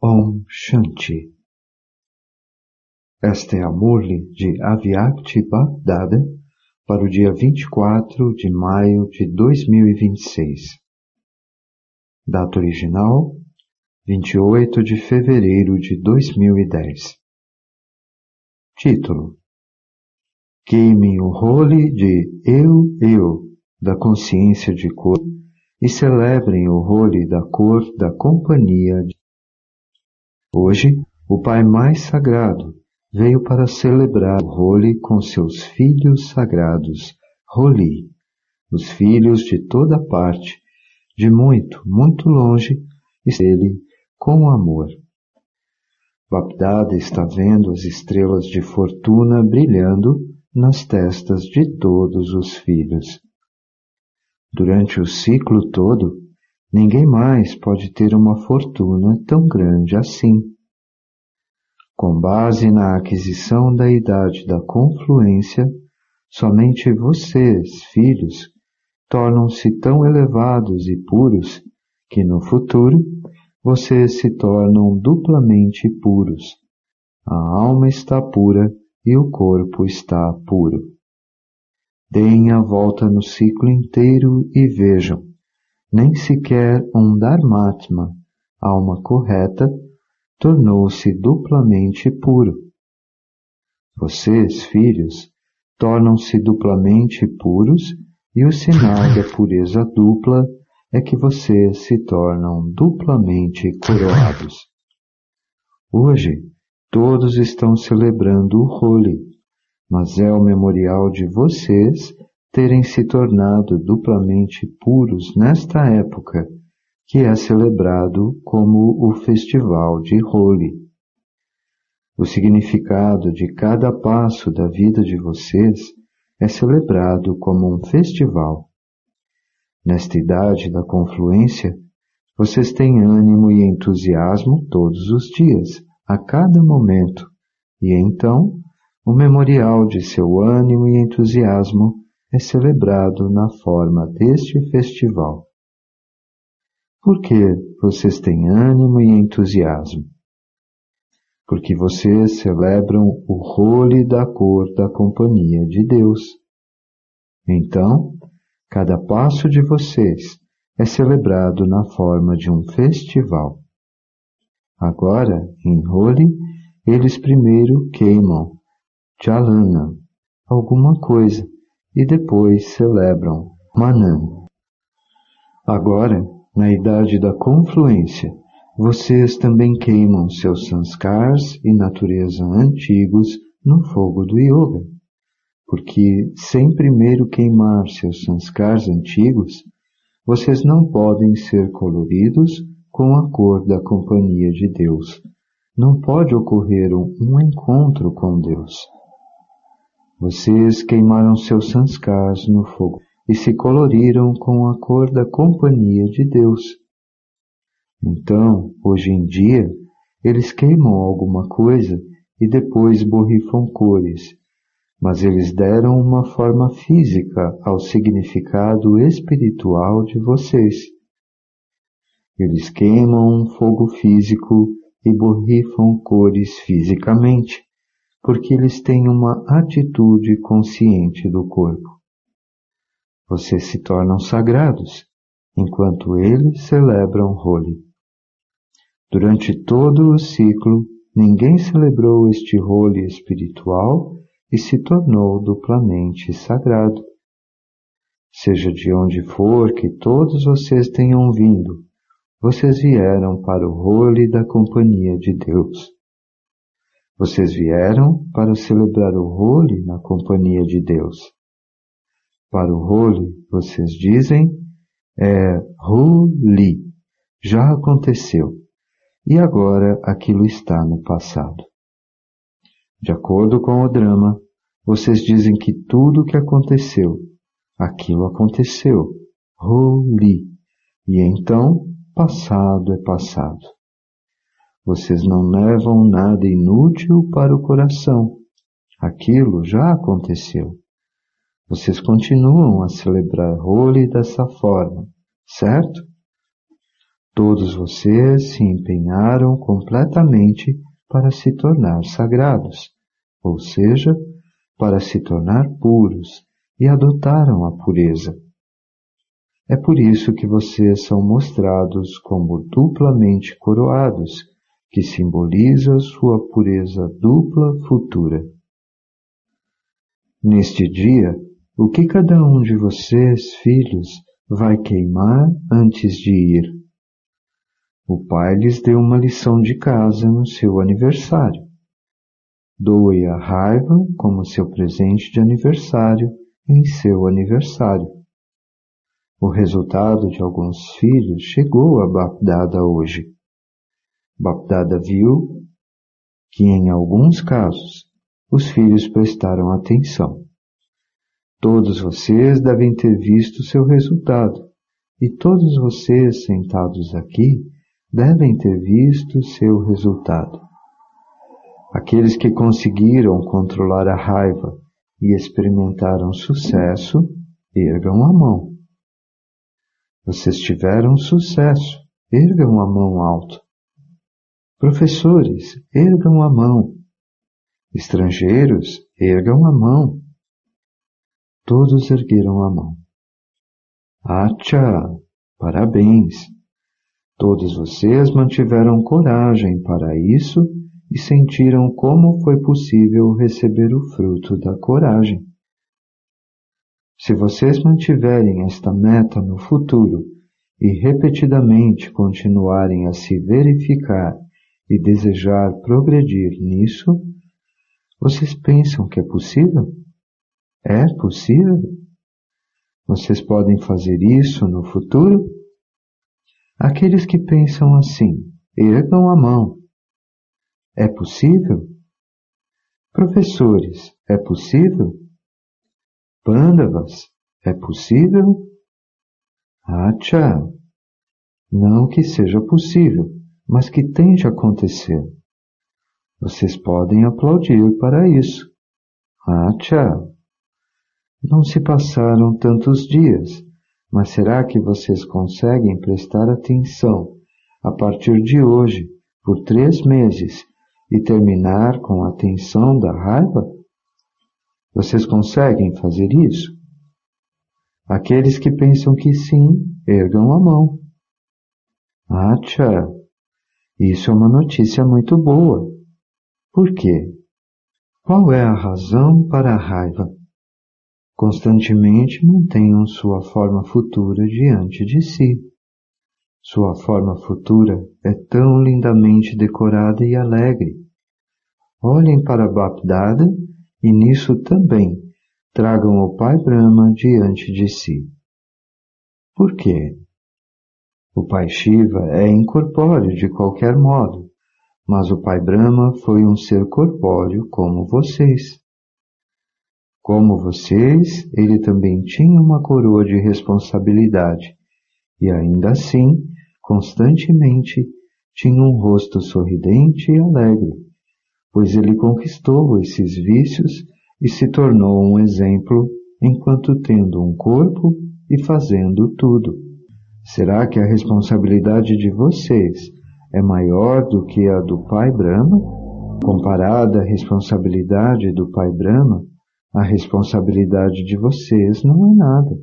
Om Shanti. Esta é a Murli de Avyakti Bhakti para o dia 24 de maio de 2026. Data original, 28 de fevereiro de 2010. Título: Queimem o Holi de Eu da consciência de cor e celebrem o Holi da cor da companhia de... Hoje, o Pai mais sagrado veio para celebrar o Holi com seus filhos sagrados, Holi, os filhos de toda parte, de muito, muito longe, e ele com amor. Bapdada está vendo as estrelas de fortuna brilhando nas testas de todos os filhos. Durante o ciclo todo, ninguém mais pode ter uma fortuna tão grande assim. Com base na aquisição da idade da confluência, somente vocês, filhos, tornam-se tão elevados e puros que no futuro vocês se tornam duplamente puros. A alma está pura e o corpo está puro. Deem a volta no ciclo inteiro e vejam, nem sequer um Dharmatma, alma correta, tornou-se duplamente puro. Vocês, filhos, tornam-se duplamente puros e o sinal da pureza dupla é que vocês se tornam duplamente coroados. Hoje, todos estão celebrando o Holi, mas é o memorial de vocês terem se tornado duplamente puros nesta época, que é celebrado como o Festival de Holi. O significado de cada passo da vida de vocês é celebrado como um festival. Nesta idade da confluência, vocês têm ânimo e entusiasmo todos os dias, a cada momento, e então o memorial de seu ânimo e entusiasmo é celebrado na forma deste festival. Por que vocês têm ânimo e entusiasmo? Porque vocês celebram o Holi da cor da companhia de Deus. Então, cada passo de vocês é celebrado na forma de um festival. Agora, em Holi, eles primeiro queimam Jalana, alguma coisa, e depois celebram Manan. Agora, na idade da confluência, vocês também queimam seus sanskars e natureza antigos no fogo do yoga, porque sem primeiro queimar seus sanskars antigos, vocês não podem ser coloridos com a cor da companhia de Deus. Não pode ocorrer um encontro com Deus. Vocês queimaram seus sanskars no fogo e se coloriram com a cor da companhia de Deus. Então, hoje em dia, eles queimam alguma coisa e depois borrifam cores, mas eles deram uma forma física ao significado espiritual de vocês. Eles queimam um fogo físico e borrifam cores fisicamente, porque eles têm uma atitude consciente do corpo. Vocês se tornam sagrados, enquanto eles celebram Holi. Durante todo o ciclo, ninguém celebrou este Holi espiritual e se tornou duplamente sagrado. Seja de onde for que todos vocês tenham vindo, vocês vieram para o Holi da companhia de Deus. Vocês vieram para celebrar o Holi na companhia de Deus. Para o Holi, vocês dizem, Holi, já aconteceu, e agora aquilo está no passado. De acordo com o drama, vocês dizem que tudo o que aconteceu, aquilo aconteceu, Holi, e então passado é passado. Vocês não levam nada inútil para o coração, aquilo já aconteceu. Vocês continuam a celebrar Holi dessa forma, certo? Todos vocês se empenharam completamente para se tornar sagrados, ou seja, para se tornar puros, e adotaram a pureza. É por isso que vocês são mostrados como duplamente coroados, que simboliza sua pureza dupla futura. Neste dia, o que cada um de vocês, filhos, vai queimar antes de ir? O pai lhes deu uma lição de casa no seu aniversário. Doe a raiva como seu presente de aniversário em seu aniversário. O resultado de alguns filhos chegou a Bapdada hoje. Bapdada viu que, em alguns casos, os filhos prestaram atenção. Todos vocês devem ter visto seu resultado, e todos vocês sentados aqui devem ter visto seu resultado. Aqueles que conseguiram controlar a raiva e experimentaram sucesso, ergam a mão. Vocês tiveram sucesso, ergam a mão alto. Professores, ergam a mão. Estrangeiros, ergam a mão. Todos ergueram a mão. Acha! Parabéns! Todos vocês mantiveram coragem para isso e sentiram como foi possível receber o fruto da coragem. Se vocês mantiverem esta meta no futuro e repetidamente continuarem a se verificar e desejar progredir nisso, vocês pensam que é possível? É possível? Vocês podem fazer isso no futuro? Aqueles que pensam assim, ergam a mão. É possível? Professores, é possível? Pandavas, é possível? Acha! Não que seja possível, mas que tem de acontecer. Vocês podem aplaudir para isso. Acha! Não se passaram tantos dias, mas será que vocês conseguem prestar atenção a partir de hoje, por 3 meses, e terminar com a atenção da raiva? Vocês conseguem fazer isso? Aqueles que pensam que sim, ergam a mão. Acha! Isso é uma notícia muito boa. Por quê? Qual é a razão para a raiva? Constantemente mantenham sua forma futura diante de si. Sua forma futura é tão lindamente decorada e alegre. Olhem para Bapdada e nisso também tragam o Pai Brahma diante de si. Por quê? O Pai Shiva é incorpóreo de qualquer modo, mas o Pai Brahma foi um ser corpóreo como vocês. Como vocês, ele também tinha uma coroa de responsabilidade, e ainda assim, constantemente, tinha um rosto sorridente e alegre, pois ele conquistou esses vícios e se tornou um exemplo enquanto tendo um corpo e fazendo tudo. Será que a responsabilidade de vocês é maior do que a do Pai Brahma? Comparada à responsabilidade do Pai Brahma, a responsabilidade de vocês não é nada.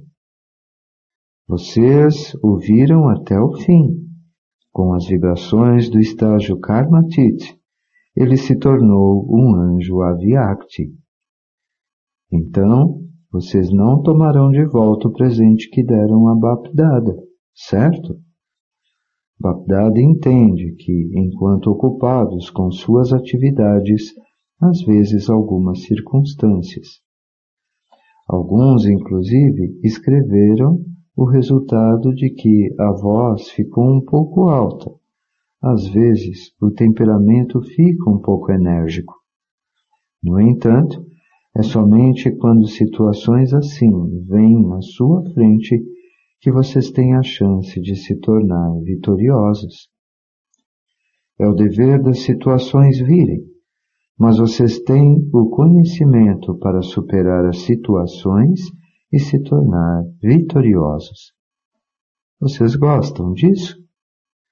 Vocês o viram até o fim. Com as vibrações do estágio Karmatit, ele se tornou um anjo Avyakti. Então, vocês não tomarão de volta o presente que deram a Bapdada, certo? Bapdada entende que, enquanto ocupados com suas atividades, às vezes algumas circunstâncias. Alguns, inclusive, escreveram o resultado de que a voz ficou um pouco alta. Às vezes, o temperamento fica um pouco enérgico. No entanto, é somente quando situações assim vêm à sua frente que vocês têm a chance de se tornar vitoriosos. É o dever das situações virem, mas vocês têm o conhecimento para superar as situações e se tornar vitoriosos. Vocês gostam disso?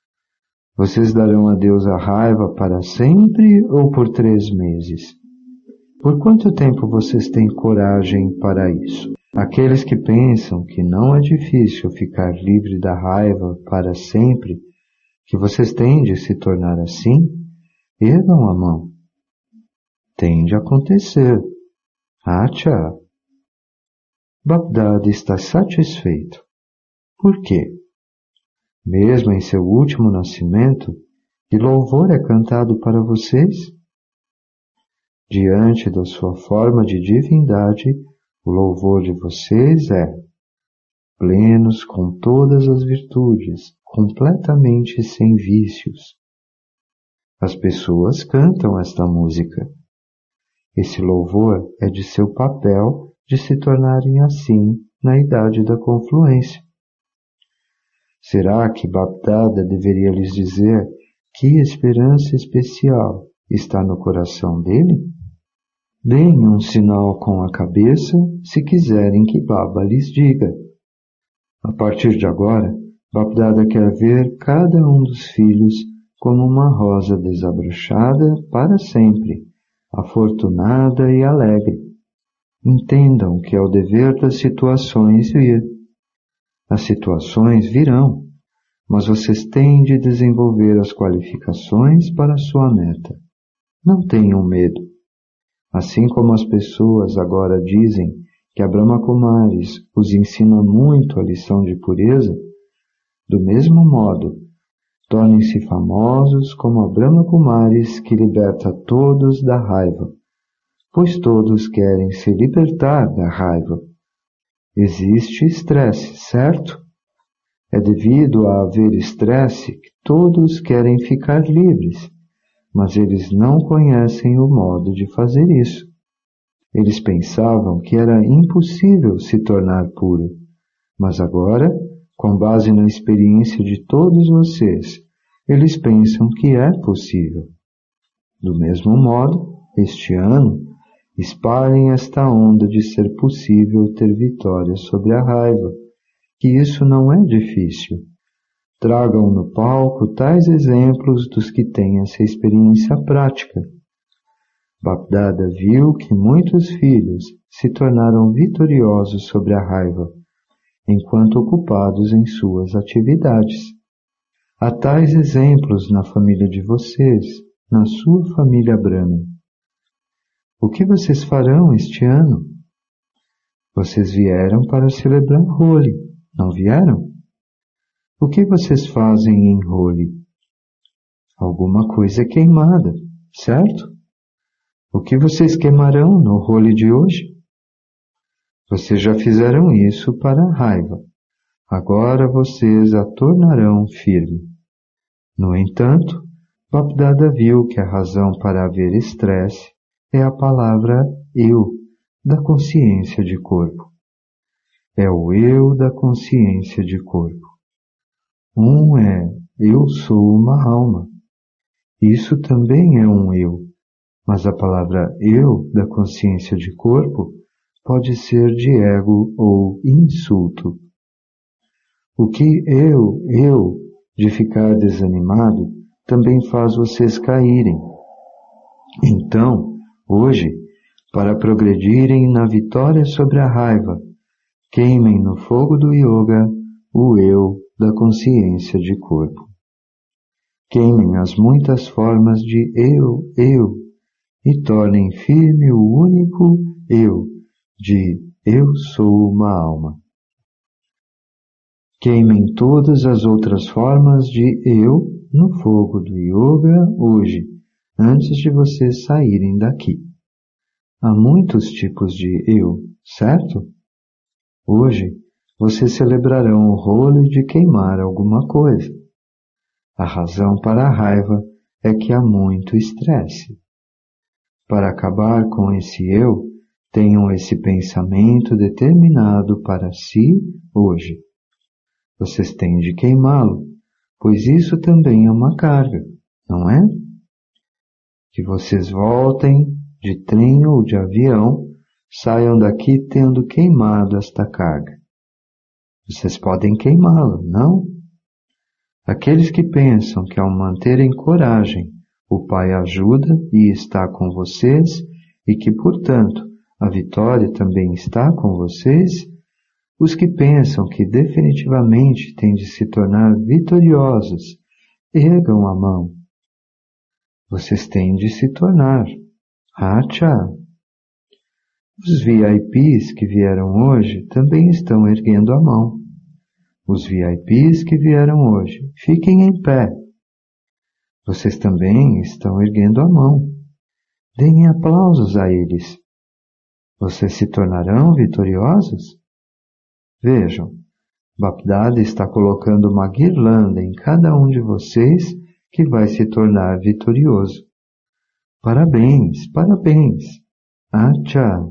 Vocês darão a Deus a raiva para sempre ou por 3 meses? Por quanto tempo vocês têm coragem para isso? Aqueles que pensam que não é difícil ficar livre da raiva para sempre, que vocês têm de se tornar assim, ergam a mão. Tem de acontecer. Acha! Bapdada está satisfeito. Por quê? Mesmo em seu último nascimento, que louvor é cantado para vocês? Diante da sua forma de divindade, o louvor de vocês é plenos com todas as virtudes, completamente sem vícios. As pessoas cantam esta música. Esse louvor é de seu papel de se tornarem assim na idade da confluência. Será que Bapdada deveria lhes dizer que esperança especial está no coração dele? Deem um sinal com a cabeça se quiserem que Baba lhes diga. A partir de agora, Bapdada quer ver cada um dos filhos como uma rosa desabrochada para sempre, afortunada e alegre. Entendam que é o dever das situações vir. As situações virão, mas vocês têm de desenvolver as qualificações para a sua meta. Não tenham medo. Assim como as pessoas agora dizem que a Brahma Kumaris os ensina muito a lição de pureza, do mesmo modo, tornem-se famosos como a Brahma Kumaris que liberta todos da raiva, pois todos querem se libertar da raiva. Existe estresse, certo? É devido a haver estresse que todos querem ficar livres, mas eles não conhecem o modo de fazer isso. Eles pensavam que era impossível se tornar puro, mas agora, com base na experiência de todos vocês, eles pensam que é possível. Do mesmo modo, este ano, espalhem esta onda de ser possível ter vitória sobre a raiva, que isso não é difícil. Tragam no palco tais exemplos dos que têm essa experiência prática. Bapdada viu que muitos filhos se tornaram vitoriosos sobre a raiva, enquanto ocupados em suas atividades. Há tais exemplos na família de vocês, na sua família Brahmin. O que vocês farão este ano? Vocês vieram para celebrar Holi, não vieram? O que vocês fazem em Holi? Alguma coisa é queimada, certo? O que vocês queimarão no Holi de hoje? Vocês já fizeram isso para a raiva. Agora vocês a tornarão firme. No entanto, Bapdada viu que a razão para haver estresse é a palavra eu, da consciência de corpo. É o eu da consciência de corpo. Um é eu sou uma alma. Isso também é um eu, mas a palavra eu da consciência de corpo pode ser de ego ou insulto. O que eu, de ficar desanimado, também faz vocês caírem. Então, hoje, para progredirem na vitória sobre a raiva, queimem no fogo do yoga o eu da consciência de corpo. Queimem as muitas formas de eu, e tornem firme o único eu, de eu sou uma alma. Queimem todas as outras formas de eu no fogo do yoga hoje, antes de vocês saírem daqui. Há muitos tipos de eu, certo? Hoje, vocês celebrarão o Holi de queimar alguma coisa. A razão para a raiva é que há muito estresse. Para acabar com esse eu, tenham esse pensamento determinado para si hoje. Vocês têm de queimá-lo, pois isso também é uma carga, não é? Que vocês voltem de trem ou de avião, saiam daqui tendo queimado esta carga. Vocês podem queimá-la, não? Aqueles que pensam que ao manterem coragem, o Pai ajuda e está com vocês, e que, portanto, a vitória também está com vocês, os que pensam que definitivamente têm de se tornar vitoriosos, ergam a mão. Vocês têm de se tornar. Acha! Os VIPs que vieram hoje também estão erguendo a mão. Os VIPs que vieram hoje, fiquem em pé. Vocês também estão erguendo a mão. Deem aplausos a eles. Vocês se tornarão vitoriosos? Vejam, Bapdada está colocando uma guirlanda em cada um de vocês que vai se tornar vitorioso. Parabéns, parabéns. Acha!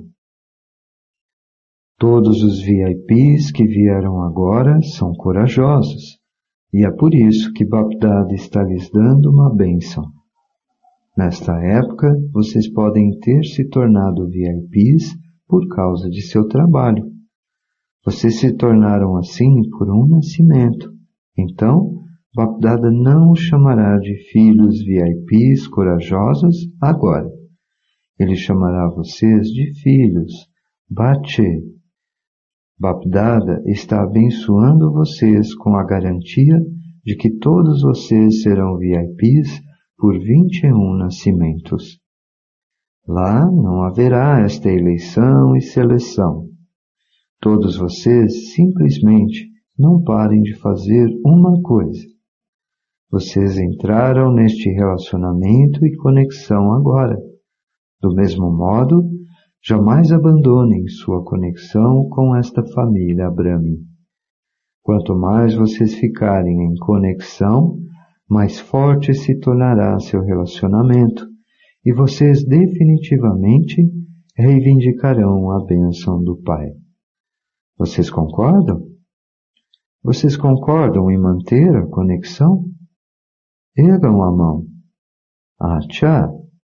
Todos os VIPs que vieram agora são corajosos, e é por isso que Bapdada está lhes dando uma bênção. Nesta época, vocês podem ter se tornado VIPs por causa de seu trabalho. Vocês se tornaram assim por um nascimento. Então, Bapdada não os chamará de filhos VIPs corajosos agora. Ele chamará vocês de filhos, Bache. Bapdada está abençoando vocês com a garantia de que todos vocês serão VIPs por 21 nascimentos. Lá não haverá esta eleição e seleção. Todos vocês simplesmente não parem de fazer uma coisa. Vocês entraram neste relacionamento e conexão agora. Do mesmo modo, jamais abandonem sua conexão com esta família Brahmin. Quanto mais vocês ficarem em conexão, mais forte se tornará seu relacionamento e vocês definitivamente reivindicarão a bênção do Pai. Vocês concordam? Vocês concordam em manter a conexão? Ergam a mão. Acha!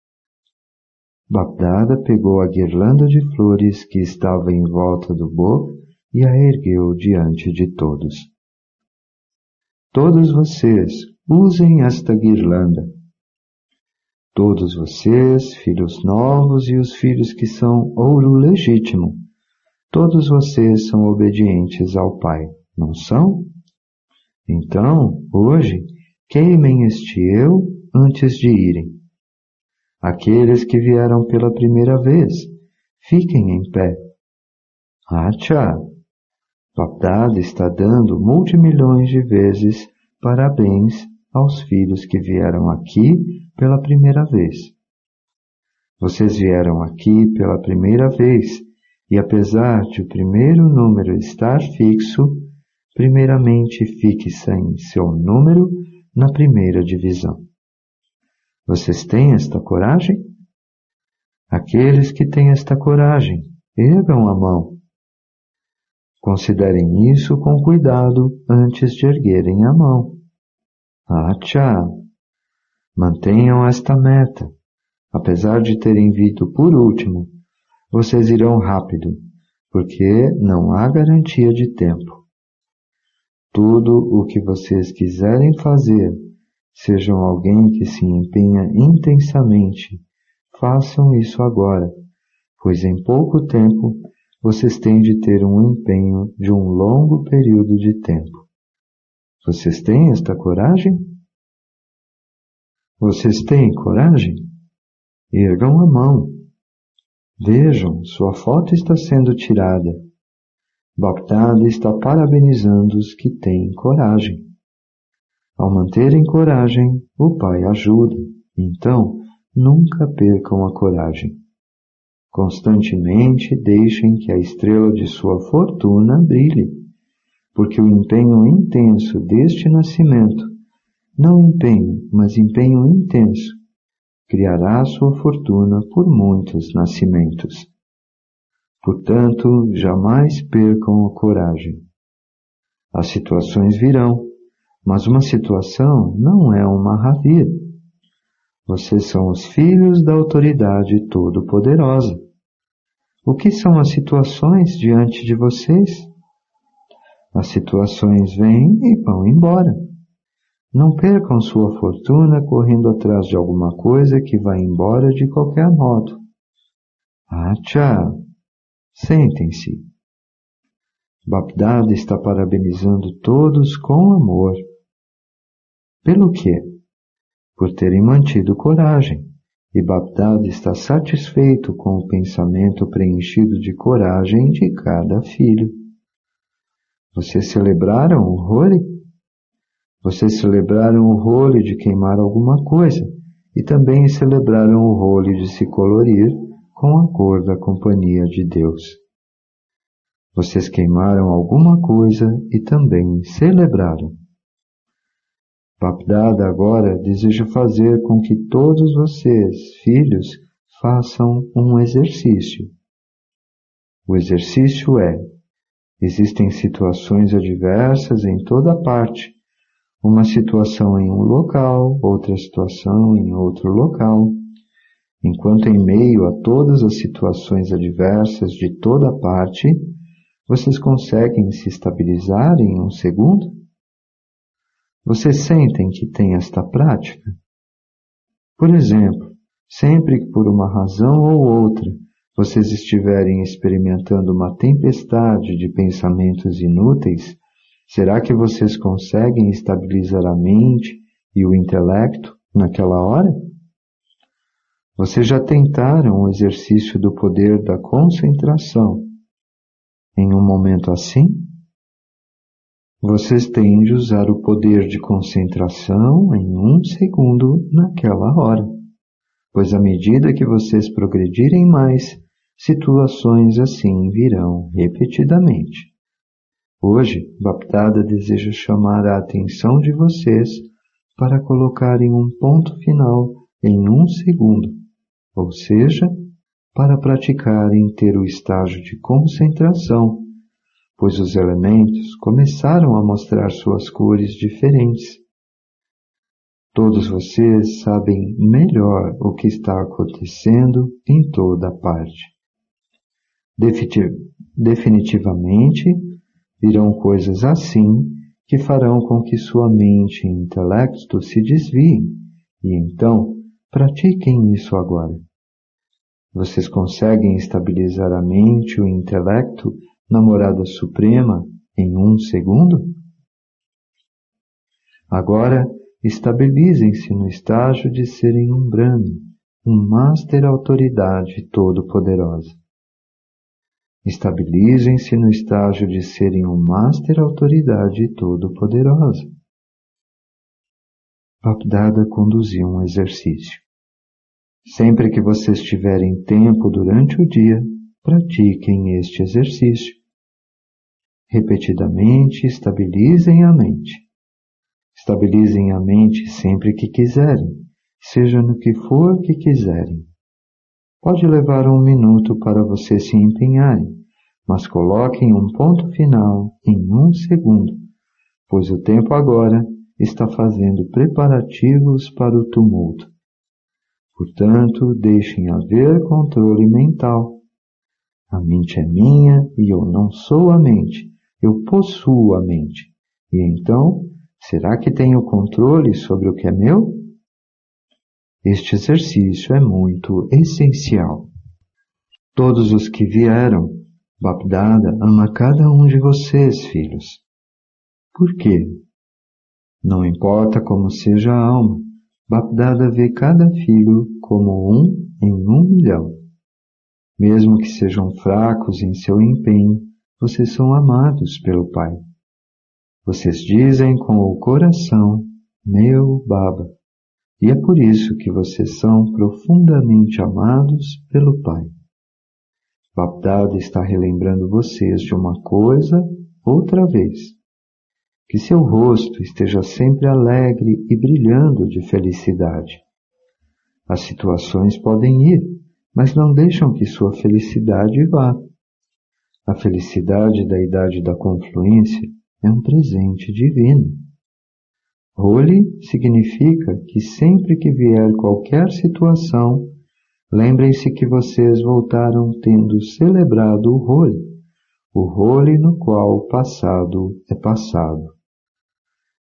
Bapdada pegou a guirlanda de flores que estava em volta do Bok e a ergueu diante de todos. Todos vocês usem esta guirlanda. Todos vocês, filhos novos e os filhos que são ouro legítimo, todos vocês são obedientes ao Pai, não são? Então, hoje, queimem este eu antes de irem. Aqueles que vieram pela primeira vez, fiquem em pé. Acha! Bapdada está dando multimilhões de vezes parabéns aos filhos que vieram aqui pela primeira vez. Vocês vieram aqui pela primeira vez e apesar de o primeiro número estar fixo, primeiramente fixem seu número na primeira divisão. Vocês têm esta coragem? Aqueles que têm esta coragem, ergam a mão. Considerem isso com cuidado antes de erguerem a mão. Acha! Mantenham esta meta. Apesar de terem vindo por último, vocês irão rápido, porque não há garantia de tempo. Tudo o que vocês quiserem fazer, sejam alguém que se empenha intensamente, façam isso agora, pois em pouco tempo vocês têm de ter um empenho de um longo período de tempo. Vocês têm esta coragem? Vocês têm coragem? Ergam a mão. Vejam, sua foto está sendo tirada. Bapdada está parabenizando os que têm coragem. Ao manterem coragem, o Pai ajuda. Então, nunca percam a coragem. Constantemente deixem que a estrela de sua fortuna brilhe, porque o empenho intenso deste nascimento, não empenho, mas empenho intenso, criará sua fortuna por muitos nascimentos. Portanto, jamais percam a coragem. As situações virão, mas uma situação não é uma Mahavir. Vocês são os filhos da autoridade todo-poderosa. O que são as situações diante de vocês? As situações vêm e vão embora. Não percam sua fortuna correndo atrás de alguma coisa que vai embora de qualquer modo. Acha! Sentem-se. Bapdada está parabenizando todos com amor. Pelo quê? Por terem mantido coragem. E Bapdada está satisfeito com o pensamento preenchido de coragem de cada filho. Vocês celebraram o Holi? Vocês celebraram o Holi de queimar alguma coisa e também celebraram o Holi de se colorir com a cor da companhia de Deus. Vocês queimaram alguma coisa e também celebraram. Bapdada agora deseja fazer com que todos vocês, filhos, façam um exercício. O exercício é: existem situações adversas em toda parte. Uma situação em um local, outra situação em outro local. Enquanto em meio a todas as situações adversas de toda parte, vocês conseguem se estabilizar em um segundo? Vocês sentem que têm esta prática? Por exemplo, sempre que por uma razão ou outra vocês estiverem experimentando uma tempestade de pensamentos inúteis, será que vocês conseguem estabilizar a mente e o intelecto naquela hora? Vocês já tentaram o exercício do poder da concentração em um momento assim? Vocês têm de usar o poder de concentração em um segundo naquela hora, pois à medida que vocês progredirem mais, situações assim virão repetidamente. Hoje, Bapdada deseja chamar a atenção de vocês para colocarem um ponto final em um segundo, ou seja, para praticarem ter o estágio de concentração, pois os elementos começaram a mostrar suas cores diferentes. Todos vocês sabem melhor o que está acontecendo em toda parte. Definitivamente, virão coisas assim que farão com que sua mente e intelecto se desviem, e então pratiquem isso agora. Vocês conseguem estabilizar a mente e o intelecto na morada suprema em um segundo? Agora, estabilizem-se no estágio de serem um Brahmin, um Master Autoridade Todo-Poderosa. Estabilizem-se no estágio de serem um Master Autoridade Todo-Poderosa. Bapdada conduziu um exercício. Sempre que vocês tiverem tempo durante o dia, pratiquem este exercício. Repetidamente, estabilizem a mente. Estabilizem a mente sempre que quiserem, seja no que for que quiserem. Pode levar 1 minuto para vocês se empenharem, mas coloquem um ponto final em 1 segundo, pois o tempo agora está fazendo preparativos para o tumulto. Portanto, deixem haver controle mental. A mente é minha e eu não sou a mente, eu possuo a mente. E então, será que tenho controle sobre o que é meu? Este exercício é muito essencial. Todos os que vieram, Bapdada ama cada um de vocês, filhos. Por quê? Não importa como seja a alma, Bapdada vê cada filho como um em 1 milhão. Mesmo que sejam fracos em seu empenho, vocês são amados pelo Pai. Vocês dizem com o coração, meu Baba, e é por isso que vocês são profundamente amados pelo Pai. Bapdada está relembrando vocês de uma coisa outra vez. Que seu rosto esteja sempre alegre e brilhando de felicidade. As situações podem ir, mas não deixam que sua felicidade vá. A felicidade da idade da confluência é um presente divino. Holi significa que sempre que vier qualquer situação, lembrem-se que vocês voltaram tendo celebrado o Holi no qual o passado é passado.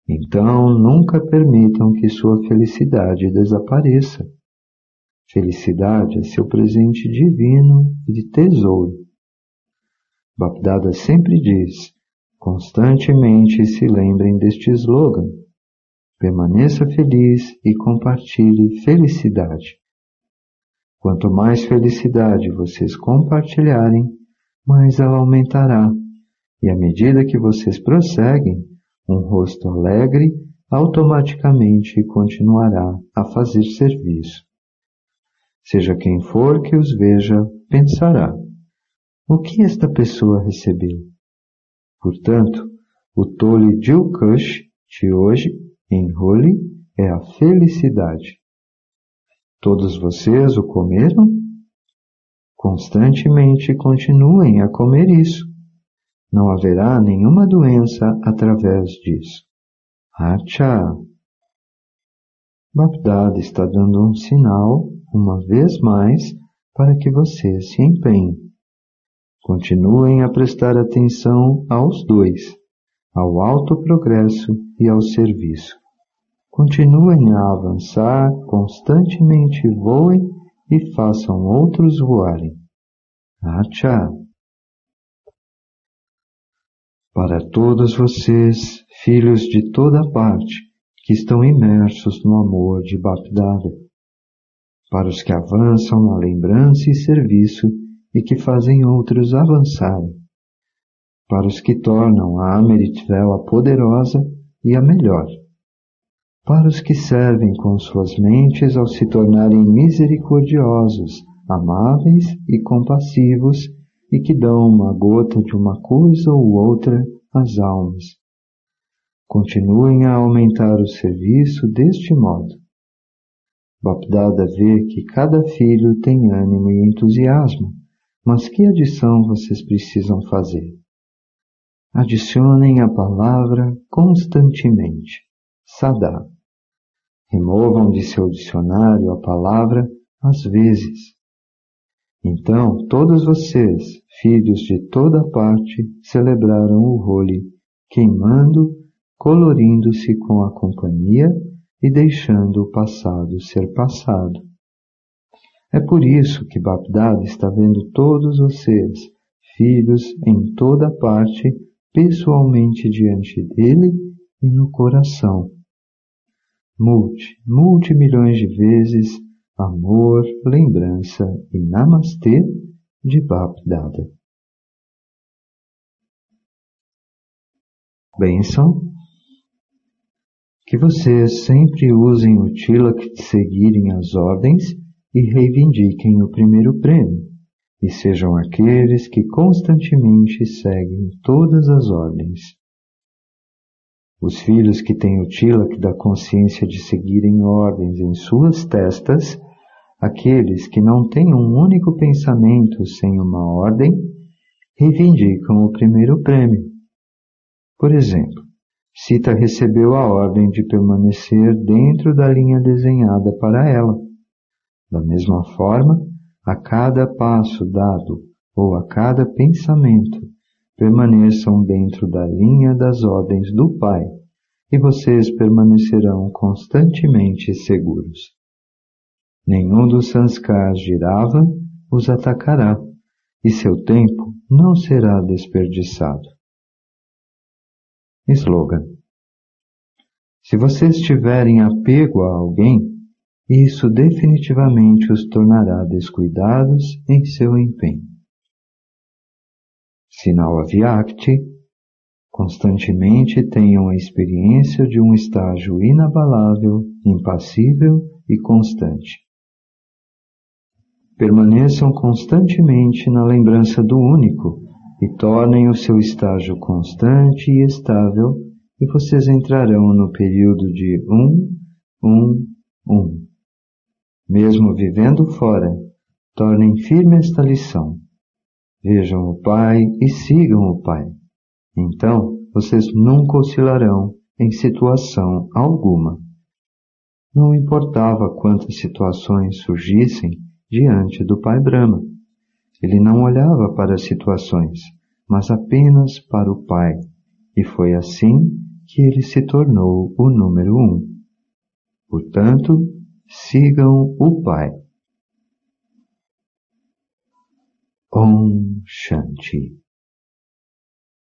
Então nunca permitam que sua felicidade desapareça. Felicidade é seu presente divino e de tesouro. Bapdada sempre diz, constantemente se lembrem deste slogan. Permaneça feliz e compartilhe felicidade. Quanto mais felicidade vocês compartilharem, mais ela aumentará. E à medida que vocês prosseguem, um rosto alegre automaticamente continuará a fazer serviço. Seja quem for que os veja, pensará, o que esta pessoa recebeu? Portanto, o Toli Dilkush de hoje, em Holi, é a felicidade. Todos vocês o comeram? Constantemente continuem a comer isso. Não haverá nenhuma doença através disso. Acha! Bapdada está dando um sinal, uma vez mais, para que vocês se empenhem. Continuem a prestar atenção aos dois, ao alto progresso e ao serviço. Continuem a avançar, constantemente voem e façam outros voarem. Acha! Para todos vocês, filhos de toda parte, que estão imersos no amor de Bapdada. Para os que avançam na lembrança e serviço e que fazem outros avançarem. Para os que tornam a Amritvela a poderosa e a melhor. Para os que servem com suas mentes ao se tornarem misericordiosos, amáveis e compassivos e que dão uma gota de uma coisa ou outra às almas. Continuem a aumentar o serviço deste modo. Bapdada vê que cada filho tem ânimo e entusiasmo, mas que adição vocês precisam fazer? Adicionem a palavra constantemente, Sadá. Removam de seu dicionário a palavra às vezes. Então, todos vocês, filhos de toda parte, celebraram o Holi, queimando, colorindo-se com a companhia e deixando o passado ser passado. É por isso que Bapdada está vendo todos vocês, filhos em toda parte, pessoalmente diante dele e no coração. Multimilhões de vezes, amor, lembrança e namastê de Bapdada. Bênção. Que vocês sempre usem o tilak de seguirem as ordens e reivindiquem o primeiro prêmio, e sejam aqueles que constantemente seguem todas as ordens. Os filhos que têm o tilak da consciência de seguirem ordens em suas testas, aqueles que não têm um único pensamento sem uma ordem, reivindicam o primeiro prêmio. Por exemplo, Sita recebeu a ordem de permanecer dentro da linha desenhada para ela. Da mesma forma, a cada passo dado ou a cada pensamento, permaneçam dentro da linha das ordens do Pai, e vocês permanecerão constantemente seguros. Nenhum dos sanskars de Rava os atacará, e seu tempo não será desperdiçado. Slogan: se vocês tiverem apego a alguém, isso definitivamente os tornará descuidados em seu empenho. Sinal Avyakti: constantemente tenham a experiência de um estágio inabalável, impassível e constante. Permaneçam constantemente na lembrança do único e tornem o seu estágio constante e estável, e vocês entrarão no período de 1. Mesmo vivendo fora, tornem firme esta lição. Vejam o Pai e sigam o Pai. Então, vocês nunca oscilarão em situação alguma. Não importava quantas situações surgissem diante do Pai Brahma. Ele não olhava para as situações, mas apenas para o Pai, e foi assim que ele se tornou o número 1. Portanto, sigam o Pai. Om Shanti.